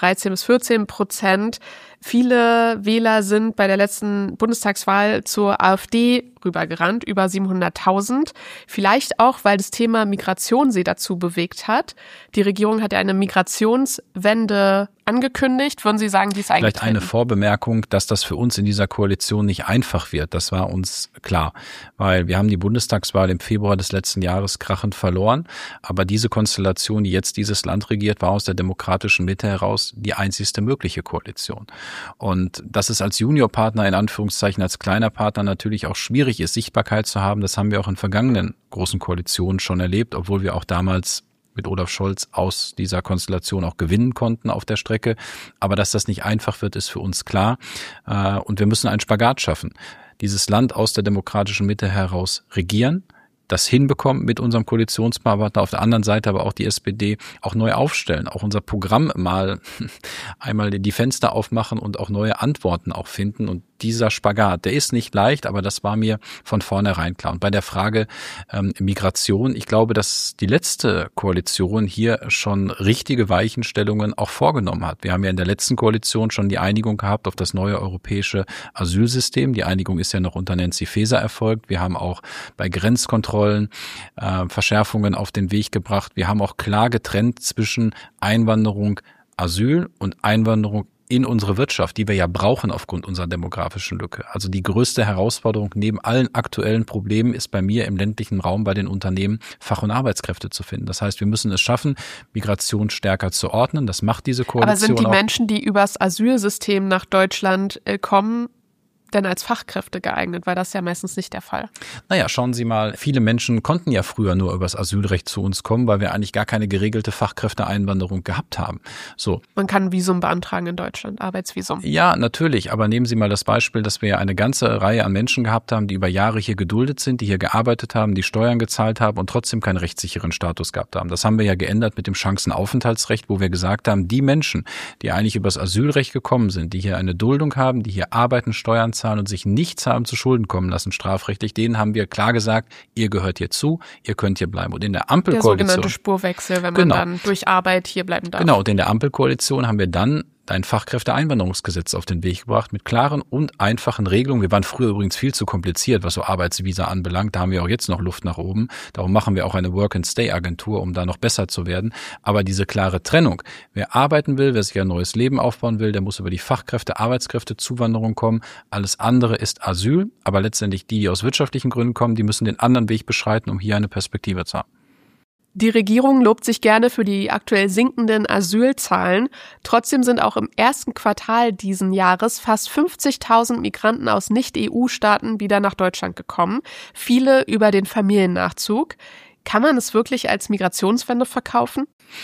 [SPEAKER 2] 13-14%. Viele Wähler sind bei der letzten Bundestagswahl zur AfD rübergerannt, über 700.000. Vielleicht auch, weil das Thema Migration sie dazu bewegt hat. Die Regierung hat ja eine Migrationswende angekündigt. Würden Sie sagen, die ist eingetreten?
[SPEAKER 1] Vielleicht eine Vorbemerkung, dass das für uns in dieser Koalition nicht einfach wird. Das war uns klar, weil wir haben die Bundestagswahl im Februar des letzten Jahres krachend verloren. Aber diese Konstellation, die jetzt dieses Land regiert, war aus der demokratischen Mitte heraus die einzigste mögliche Koalition. Und dass es als Juniorpartner, in Anführungszeichen als kleiner Partner natürlich auch schwierig ist, Sichtbarkeit zu haben, das haben wir auch in vergangenen großen Koalitionen schon erlebt, obwohl wir auch damals mit Olaf Scholz aus dieser Konstellation auch gewinnen konnten auf der Strecke. Aber dass das nicht einfach wird, ist für uns klar. Und wir müssen einen Spagat schaffen. Dieses Land aus der demokratischen Mitte heraus regieren, das hinbekommen mit unserem Koalitionspartner, auf der anderen Seite aber auch die SPD auch neu aufstellen, auch unser Programm mal einmal die Fenster aufmachen und auch neue Antworten auch finden. Und dieser Spagat, der ist nicht leicht, aber das war mir von vornherein klar. Und bei der Frage Migration, ich glaube, dass die letzte Koalition hier schon richtige Weichenstellungen auch vorgenommen hat. Wir haben ja in der letzten Koalition schon die Einigung gehabt auf das neue europäische Asylsystem. Die Einigung ist ja noch unter Nancy Faeser erfolgt. Wir haben auch bei Grenzkontrollen Verschärfungen auf den Weg gebracht. Wir haben auch klar getrennt zwischen Einwanderung, Asyl und Einwanderung in unsere Wirtschaft, die wir ja brauchen aufgrund unserer demografischen Lücke. Also die größte Herausforderung neben allen aktuellen Problemen ist bei mir im ländlichen Raum bei den Unternehmen Fach- und Arbeitskräfte zu finden. Das heißt, wir müssen es schaffen, Migration stärker zu ordnen. Das macht diese Koalition.
[SPEAKER 2] Aber sind die
[SPEAKER 1] auch.
[SPEAKER 2] Menschen, die übers Asylsystem nach Deutschland kommen, denn als Fachkräfte geeignet? Weil das ist ja meistens nicht der Fall.
[SPEAKER 1] Naja, schauen Sie mal, viele Menschen konnten ja früher nur übers Asylrecht zu uns kommen, weil wir eigentlich gar keine geregelte Fachkräfteeinwanderung gehabt haben. So.
[SPEAKER 2] Man kann ein Visum beantragen in Deutschland, Arbeitsvisum.
[SPEAKER 1] Ja, natürlich, aber nehmen Sie mal das Beispiel, dass wir ja eine ganze Reihe an Menschen gehabt haben, die über Jahre hier geduldet sind, die hier gearbeitet haben, die Steuern gezahlt haben und trotzdem keinen rechtssicheren Status gehabt haben. Das haben wir ja geändert mit dem Chancenaufenthaltsrecht, wo wir gesagt haben, die Menschen, die eigentlich übers Asylrecht gekommen sind, die hier eine Duldung haben, die hier arbeiten, Steuern zahlen und sich nichts haben zu Schulden kommen lassen strafrechtlich, denen haben wir klar gesagt, ihr gehört hier zu, ihr könnt hier bleiben. Und in der Ampelkoalition... Der
[SPEAKER 2] sogenannte Spurwechsel, wenn man dann durch Arbeit hier bleiben darf.
[SPEAKER 1] Genau, und in der Ampelkoalition haben wir dann ein Fachkräfteeinwanderungsgesetz auf den Weg gebracht mit klaren und einfachen Regelungen. Wir waren früher übrigens viel zu kompliziert, was so Arbeitsvisa anbelangt. Da haben wir auch jetzt noch Luft nach oben. Darum machen wir auch eine Work-and-Stay-Agentur, um da noch besser zu werden. Aber diese klare Trennung, wer arbeiten will, wer sich ein neues Leben aufbauen will, der muss über die Arbeitskräfte-Zuwanderung kommen. Alles andere ist Asyl. Aber letztendlich die aus wirtschaftlichen Gründen kommen, die müssen den anderen Weg beschreiten, um hier eine Perspektive zu haben.
[SPEAKER 2] Die Regierung lobt sich gerne für die aktuell sinkenden Asylzahlen. Trotzdem sind auch im ersten Quartal diesen Jahres fast 50.000 Migranten aus Nicht-EU-Staaten wieder nach Deutschland gekommen. Viele über den Familiennachzug. Kann man es wirklich als Migrationswende verkaufen?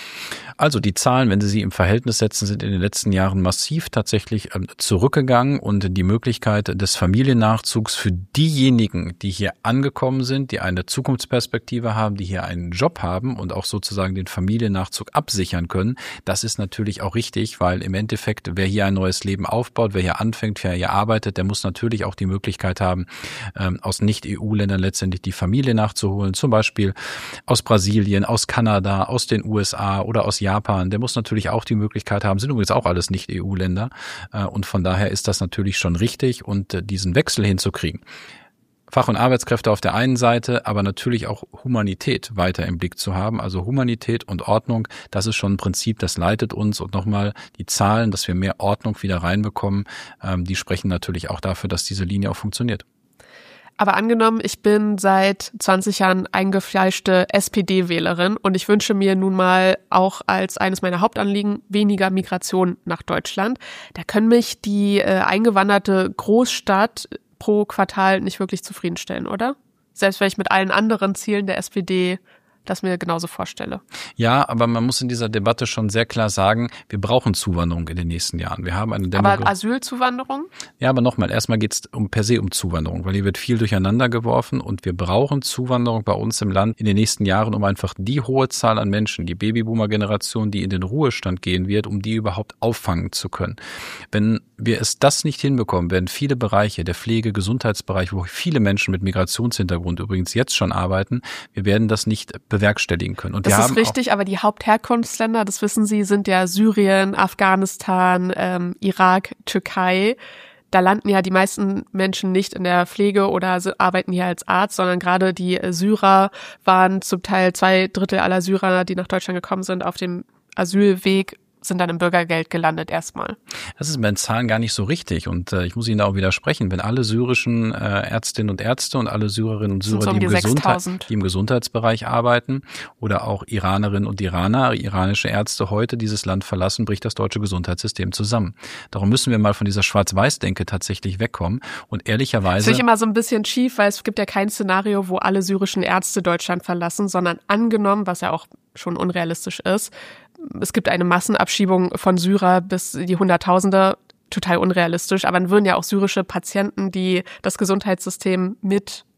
[SPEAKER 1] Also die Zahlen, wenn Sie sie im Verhältnis setzen, sind in den letzten Jahren massiv tatsächlich zurückgegangen und die Möglichkeit des Familiennachzugs für diejenigen, die hier angekommen sind, die eine Zukunftsperspektive haben, die hier einen Job haben und auch sozusagen den Familiennachzug absichern können, das ist natürlich auch richtig, weil im Endeffekt, wer hier ein neues Leben aufbaut, wer hier anfängt, wer hier arbeitet, der muss natürlich auch die Möglichkeit haben, aus Nicht-EU-Ländern letztendlich die Familie nachzuholen, zum Beispiel aus Brasilien, aus Kanada, aus den USA oder aus Japan, der muss natürlich auch die Möglichkeit haben, sind übrigens auch alles Nicht-EU-Länder und von daher ist das natürlich schon richtig und diesen Wechsel hinzukriegen. Fach- und Arbeitskräfte auf der einen Seite, aber natürlich auch Humanität weiter im Blick zu haben. Also Humanität und Ordnung, das ist schon ein Prinzip, das leitet uns und nochmal die Zahlen, dass wir mehr Ordnung wieder reinbekommen, die sprechen natürlich auch dafür, dass diese Linie auch funktioniert.
[SPEAKER 2] Aber angenommen, ich bin seit 20 Jahren eingefleischte SPD-Wählerin und ich wünsche mir nun mal auch als eines meiner Hauptanliegen weniger Migration nach Deutschland. Da können mich die eingewanderte Großstadt pro Quartal nicht wirklich zufriedenstellen, oder? Selbst wenn ich mit allen anderen Zielen der SPD das mir genauso vorstelle.
[SPEAKER 1] Ja, aber man muss in dieser Debatte schon sehr klar sagen, wir brauchen Zuwanderung in den nächsten Jahren. Wir haben eine
[SPEAKER 2] Aber Asylzuwanderung?
[SPEAKER 1] Ja, aber nochmal, erstmal geht es per se um Zuwanderung, weil hier wird viel durcheinander geworfen und wir brauchen Zuwanderung bei uns im Land in den nächsten Jahren, um einfach die hohe Zahl an Menschen, die Babyboomer-Generation, die in den Ruhestand gehen wird, um die überhaupt auffangen zu können. Wenn wir das nicht hinbekommen, werden viele Bereiche, der Pflege-, Gesundheitsbereich, wo viele Menschen mit Migrationshintergrund übrigens jetzt schon arbeiten, wir werden das nicht bewerkstelligen können. Und
[SPEAKER 2] das ist richtig, aber die Hauptherkunftsländer, das wissen Sie, sind ja Syrien, Afghanistan, Irak, Türkei. Da landen ja die meisten Menschen nicht in der Pflege oder arbeiten hier als Arzt, sondern gerade die Syrer waren zum Teil 2/3 aller Syrer, die nach Deutschland gekommen sind, auf dem Asylweg, sind dann im Bürgergeld gelandet erstmal.
[SPEAKER 1] Das ist mit den Zahlen gar nicht so richtig und ich muss Ihnen da auch widersprechen. Wenn alle syrischen Ärztinnen und Ärzte und alle Syrerinnen und Syrer, die im Gesundheitsbereich arbeiten oder auch Iranerinnen und Iraner, iranische Ärzte heute dieses Land verlassen, bricht das deutsche Gesundheitssystem zusammen. Darum müssen wir mal von dieser Schwarz-Weiß-Denke tatsächlich wegkommen und ehrlicherweise... Das
[SPEAKER 2] finde ich immer so ein bisschen schief, weil es gibt ja kein Szenario, wo alle syrischen Ärzte Deutschland verlassen, sondern angenommen, was ja auch schon unrealistisch ist, es gibt eine Massenabschiebung von Syrer bis die Hunderttausende, total unrealistisch. Aber dann würden ja auch syrische Patienten, die das Gesundheitssystem mit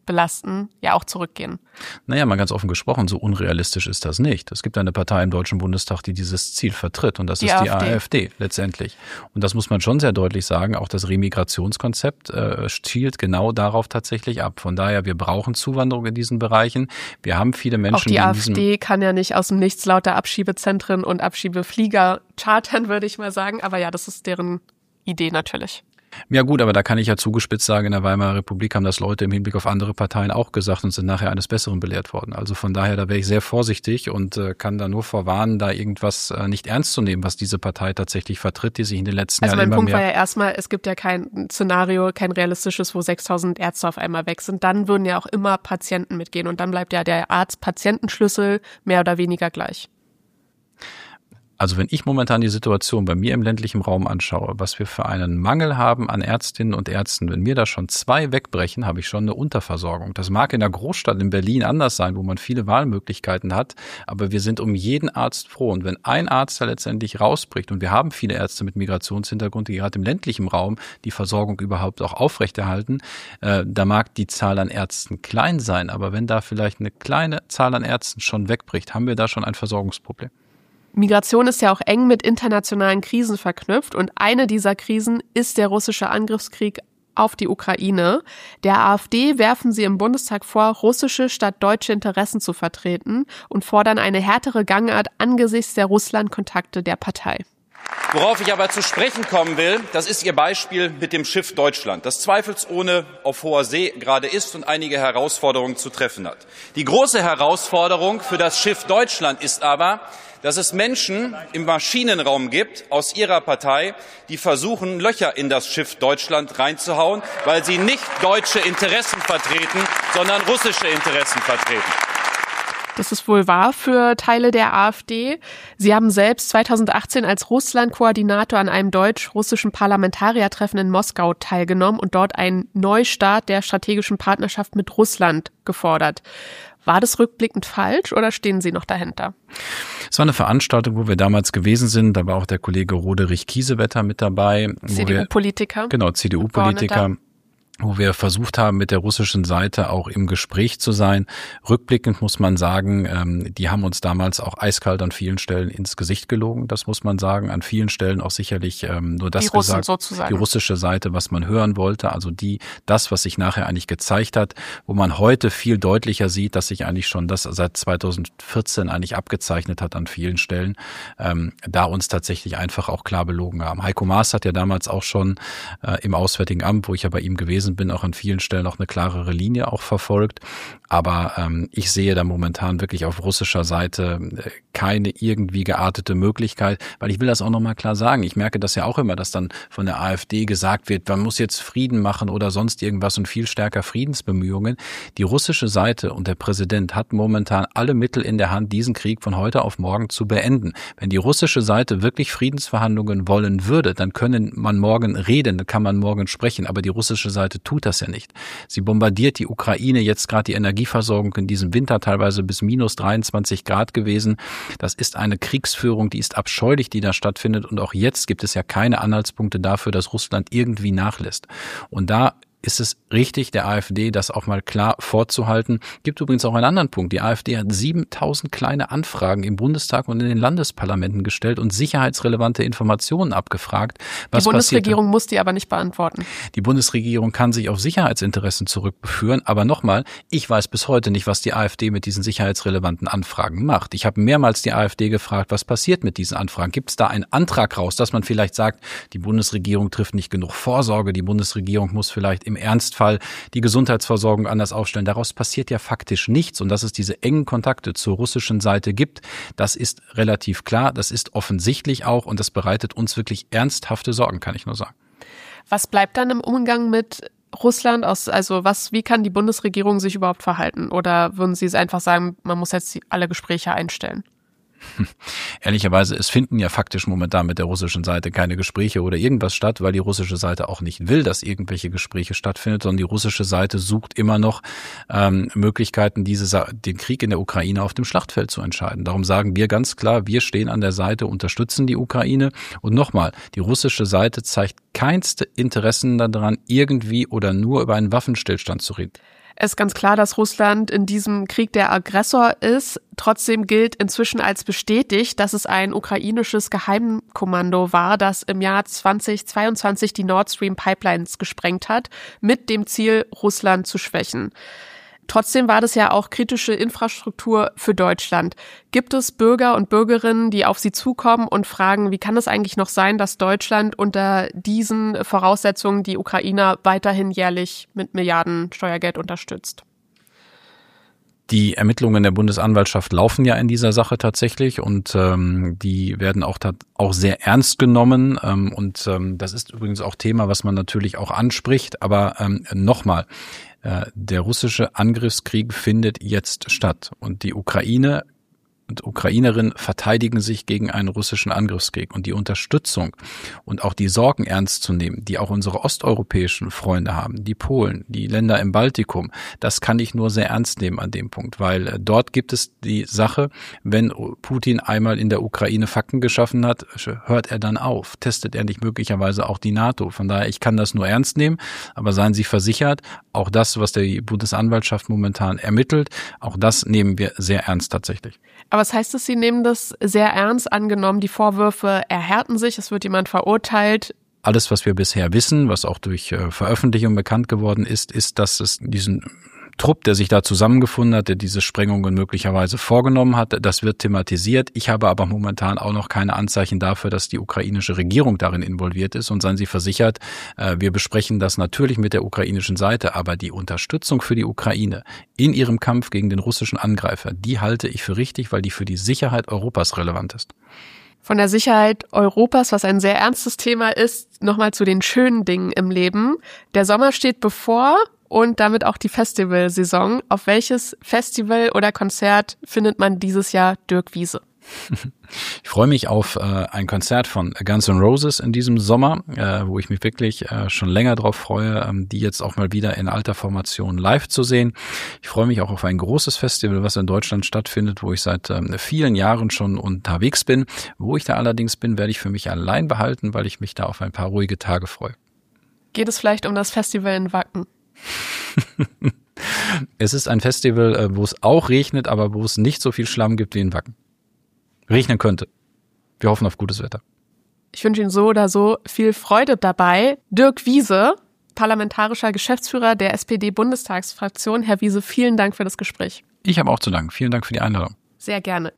[SPEAKER 2] belasten, ja auch zurückgehen.
[SPEAKER 1] Naja, mal ganz offen gesprochen, so unrealistisch ist das nicht. Es gibt eine Partei im Deutschen Bundestag, die dieses Ziel vertritt und das ist die AfD letztendlich. Und das muss man schon sehr deutlich sagen, auch das Remigrationskonzept zielt genau darauf tatsächlich ab. Von daher, wir brauchen Zuwanderung in diesen Bereichen. Wir haben viele Menschen,
[SPEAKER 2] auch die AfD kann ja nicht aus dem Nichts lauter Abschiebezentren und Abschiebeflieger chartern, würde ich mal sagen. Aber ja, das ist deren Idee natürlich.
[SPEAKER 1] Ja gut, aber da kann ich ja zugespitzt sagen, in der Weimarer Republik haben das Leute im Hinblick auf andere Parteien auch gesagt und sind nachher eines Besseren belehrt worden. Also von daher, da wäre ich sehr vorsichtig und kann da nur vorwarnen, da irgendwas nicht ernst zu nehmen, was diese Partei tatsächlich vertritt, die sich in den letzten Jahren immer mehr...
[SPEAKER 2] Also mein Punkt war ja erstmal, es gibt ja kein Szenario, kein realistisches, wo 6.000 Ärzte auf einmal weg sind. Dann würden ja auch immer Patienten mitgehen und dann bleibt ja der Arzt-Patientenschlüssel mehr oder weniger gleich.
[SPEAKER 1] Also wenn ich momentan die Situation bei mir im ländlichen Raum anschaue, was wir für einen Mangel haben an Ärztinnen und Ärzten, wenn mir da schon 2 wegbrechen, habe ich schon eine Unterversorgung. Das mag in der Großstadt in Berlin anders sein, wo man viele Wahlmöglichkeiten hat, aber wir sind um jeden Arzt froh. Und wenn ein Arzt da letztendlich rausbricht, und wir haben viele Ärzte mit Migrationshintergrund, die gerade im ländlichen Raum die Versorgung überhaupt auch aufrechterhalten, da mag die Zahl an Ärzten klein sein, aber wenn da vielleicht eine kleine Zahl an Ärzten schon wegbricht, haben wir da schon ein Versorgungsproblem.
[SPEAKER 2] Migration ist ja auch eng mit internationalen Krisen verknüpft und eine dieser Krisen ist der russische Angriffskrieg auf die Ukraine. Der AfD werfen sie im Bundestag vor, russische statt deutsche Interessen zu vertreten und fordern eine härtere Gangart angesichts der Russland-Kontakte der Partei.
[SPEAKER 5] Worauf ich aber zu sprechen kommen will, das ist Ihr Beispiel mit dem Schiff Deutschland, das zweifelsohne auf hoher See gerade ist und einige Herausforderungen zu treffen hat. Die große Herausforderung für das Schiff Deutschland ist aber, dass es Menschen im Maschinenraum gibt aus Ihrer Partei, die versuchen, Löcher in das Schiff Deutschland reinzuhauen, weil sie nicht deutsche Interessen vertreten, sondern russische Interessen vertreten.
[SPEAKER 2] Das ist wohl wahr für Teile der AfD. Sie haben selbst 2018 als Russland-Koordinator an einem deutsch-russischen Parlamentariertreffen in Moskau teilgenommen und dort einen Neustart der strategischen Partnerschaft mit Russland gefordert. War das rückblickend falsch oder stehen Sie noch dahinter?
[SPEAKER 1] Es war eine Veranstaltung, wo wir damals gewesen sind. Da war auch der Kollege Roderich Kiesewetter mit dabei.
[SPEAKER 2] CDU-Politiker.
[SPEAKER 1] Genau, CDU-Politiker. Wo wir versucht haben, mit der russischen Seite auch im Gespräch zu sein. Rückblickend muss man sagen, die haben uns damals auch eiskalt an vielen Stellen ins Gesicht gelogen. Das muss man sagen. An vielen Stellen auch sicherlich nur das gesagt, sozusagen. Die russische Seite, was man hören wollte. Also das, was sich nachher eigentlich gezeigt hat, wo man heute viel deutlicher sieht, dass sich eigentlich schon das seit 2014 eigentlich abgezeichnet hat an vielen Stellen, da uns tatsächlich einfach auch klar belogen haben. Heiko Maas hat ja damals auch schon im Auswärtigen Amt, wo ich ja bei ihm gewesen bin, auch an vielen Stellen auch eine klarere Linie auch verfolgt. Aber ich sehe da momentan wirklich auf russischer Seite keine irgendwie geartete Möglichkeit, weil ich will das auch nochmal klar sagen. Ich merke das ja auch immer, dass dann von der AfD gesagt wird, man muss jetzt Frieden machen oder sonst irgendwas und viel stärker Friedensbemühungen. Die russische Seite und der Präsident hat momentan alle Mittel in der Hand, diesen Krieg von heute auf morgen zu beenden. Wenn die russische Seite wirklich Friedensverhandlungen wollen würde, dann können man morgen reden, dann kann man morgen sprechen, aber die russische Seite tut das ja nicht. Sie bombardiert die Ukraine, jetzt gerade die Energieversorgung in diesem Winter teilweise bis minus 23 Grad gewesen. Das ist eine Kriegsführung, die ist abscheulich, die da stattfindet. Und auch jetzt gibt es ja keine Anhaltspunkte dafür, dass Russland irgendwie nachlässt. Und da ist es richtig, der AfD das auch mal klar vorzuhalten. Gibt übrigens auch einen anderen Punkt. Die AfD hat 7.000 kleine Anfragen im Bundestag und in den Landesparlamenten gestellt und sicherheitsrelevante Informationen abgefragt.
[SPEAKER 2] Die Bundesregierung muss die aber nicht beantworten.
[SPEAKER 1] Die Bundesregierung kann sich auf Sicherheitsinteressen zurückführen. Aber nochmal, ich weiß bis heute nicht, was die AfD mit diesen sicherheitsrelevanten Anfragen macht. Ich habe mehrmals die AfD gefragt, was passiert mit diesen Anfragen? Gibt es da einen Antrag raus, dass man vielleicht sagt, die Bundesregierung trifft nicht genug Vorsorge, die Bundesregierung muss vielleicht im Ernstfall die Gesundheitsversorgung anders aufstellen. Daraus passiert ja faktisch nichts. Und dass es diese engen Kontakte zur russischen Seite gibt, das ist relativ klar, das ist offensichtlich auch und das bereitet uns wirklich ernsthafte Sorgen, kann ich nur sagen.
[SPEAKER 2] Was bleibt dann im Umgang mit Russland aus? Also wie kann die Bundesregierung sich überhaupt verhalten? Oder würden Sie es einfach sagen, man muss jetzt alle Gespräche einstellen?
[SPEAKER 1] Ehrlicherweise, es finden ja faktisch momentan mit der russischen Seite keine Gespräche oder irgendwas statt, weil die russische Seite auch nicht will, dass irgendwelche Gespräche stattfinden, sondern die russische Seite sucht immer noch Möglichkeiten, den Krieg in der Ukraine auf dem Schlachtfeld zu entscheiden. Darum sagen wir ganz klar, wir stehen an der Seite, unterstützen die Ukraine. Und nochmal, die russische Seite zeigt keinste Interessen daran, irgendwie oder nur über einen Waffenstillstand zu reden.
[SPEAKER 2] Es ist ganz klar, dass Russland in diesem Krieg der Aggressor ist. Trotzdem gilt inzwischen als bestätigt, dass es ein ukrainisches Geheimkommando war, das im Jahr 2022 die Nord Stream Pipelines gesprengt hat, mit dem Ziel, Russland zu schwächen. Trotzdem war das ja auch kritische Infrastruktur für Deutschland. Gibt es Bürger und Bürgerinnen, die auf Sie zukommen und fragen, wie kann es eigentlich noch sein, dass Deutschland unter diesen Voraussetzungen die Ukrainer weiterhin jährlich mit Milliarden Steuergeld unterstützt?
[SPEAKER 1] Die Ermittlungen der Bundesanwaltschaft laufen ja in dieser Sache tatsächlich und die werden auch sehr ernst genommen und das ist übrigens auch Thema, was man natürlich auch anspricht, aber nochmal, der russische Angriffskrieg findet jetzt statt und die Ukraine und Ukrainerinnen verteidigen sich gegen einen russischen Angriffskrieg. Und die Unterstützung und auch die Sorgen ernst zu nehmen, die auch unsere osteuropäischen Freunde haben, die Polen, die Länder im Baltikum, das kann ich nur sehr ernst nehmen an dem Punkt, weil dort gibt es die Sache, wenn Putin einmal in der Ukraine Fakten geschaffen hat, hört er dann auf, testet er nicht möglicherweise auch die NATO. Von daher, ich kann das nur ernst nehmen, aber seien Sie versichert, auch das, was die Bundesanwaltschaft momentan ermittelt, auch das nehmen wir sehr ernst tatsächlich.
[SPEAKER 2] Aber was heißt es, Sie nehmen das sehr ernst angenommen? Die Vorwürfe erhärten sich, es wird jemand verurteilt.
[SPEAKER 1] Alles, was wir bisher wissen, was auch durch Veröffentlichung bekannt geworden ist, dass es diesen Trupp, der sich da zusammengefunden hat, der diese Sprengungen möglicherweise vorgenommen hat, das wird thematisiert. Ich habe aber momentan auch noch keine Anzeichen dafür, dass die ukrainische Regierung darin involviert ist. Und seien Sie versichert, wir besprechen das natürlich mit der ukrainischen Seite, aber die Unterstützung für die Ukraine in ihrem Kampf gegen den russischen Angreifer, die halte ich für richtig, weil die für die Sicherheit Europas relevant ist.
[SPEAKER 2] Von der Sicherheit Europas, was ein sehr ernstes Thema ist, nochmal zu den schönen Dingen im Leben. Der Sommer steht bevor. Und damit auch die Festivalsaison. Auf welches Festival oder Konzert findet man dieses Jahr Dirk Wiese?
[SPEAKER 1] Ich freue mich auf ein Konzert von Guns N' Roses in diesem Sommer, wo ich mich wirklich schon länger drauf freue, die jetzt auch mal wieder in alter Formation live zu sehen. Ich freue mich auch auf ein großes Festival, was in Deutschland stattfindet, wo ich seit vielen Jahren schon unterwegs bin. Wo ich da allerdings bin, werde ich für mich allein behalten, weil ich mich da auf ein paar ruhige Tage freue.
[SPEAKER 2] Geht es vielleicht um das Festival in Wacken?
[SPEAKER 1] Es ist ein Festival, wo es auch regnet, aber wo es nicht so viel Schlamm gibt wie in Wacken. Regnen könnte. Wir hoffen auf gutes Wetter.
[SPEAKER 2] Ich wünsche Ihnen so oder so viel Freude dabei. Dirk Wiese, parlamentarischer Geschäftsführer der SPD-Bundestagsfraktion. Herr Wiese, vielen Dank für das Gespräch.
[SPEAKER 1] Ich habe auch zu danken. Vielen Dank für die Einladung.
[SPEAKER 2] Sehr gerne.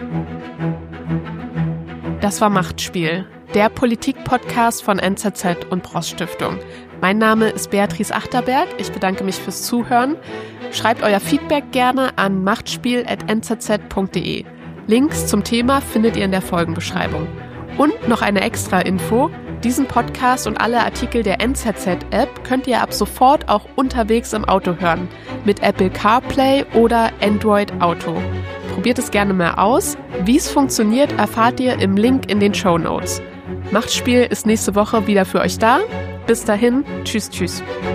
[SPEAKER 2] Das war Machtspiel, der Politik-Podcast von NZZ und Bross Stiftung. Mein Name ist Beatrice Achterberg. Ich bedanke mich fürs Zuhören. Schreibt euer Feedback gerne an machtspiel@nzz.de. Links zum Thema findet ihr in der Folgenbeschreibung. Und noch eine extra Info. Diesen Podcast und alle Artikel der NZZ-App könnt ihr ab sofort auch unterwegs im Auto hören. Mit Apple CarPlay oder Android Auto. Probiert es gerne mal aus. Wie es funktioniert, erfahrt ihr im Link in den Shownotes. Machtspiel ist nächste Woche wieder für euch da. Bis dahin, tschüss, tschüss.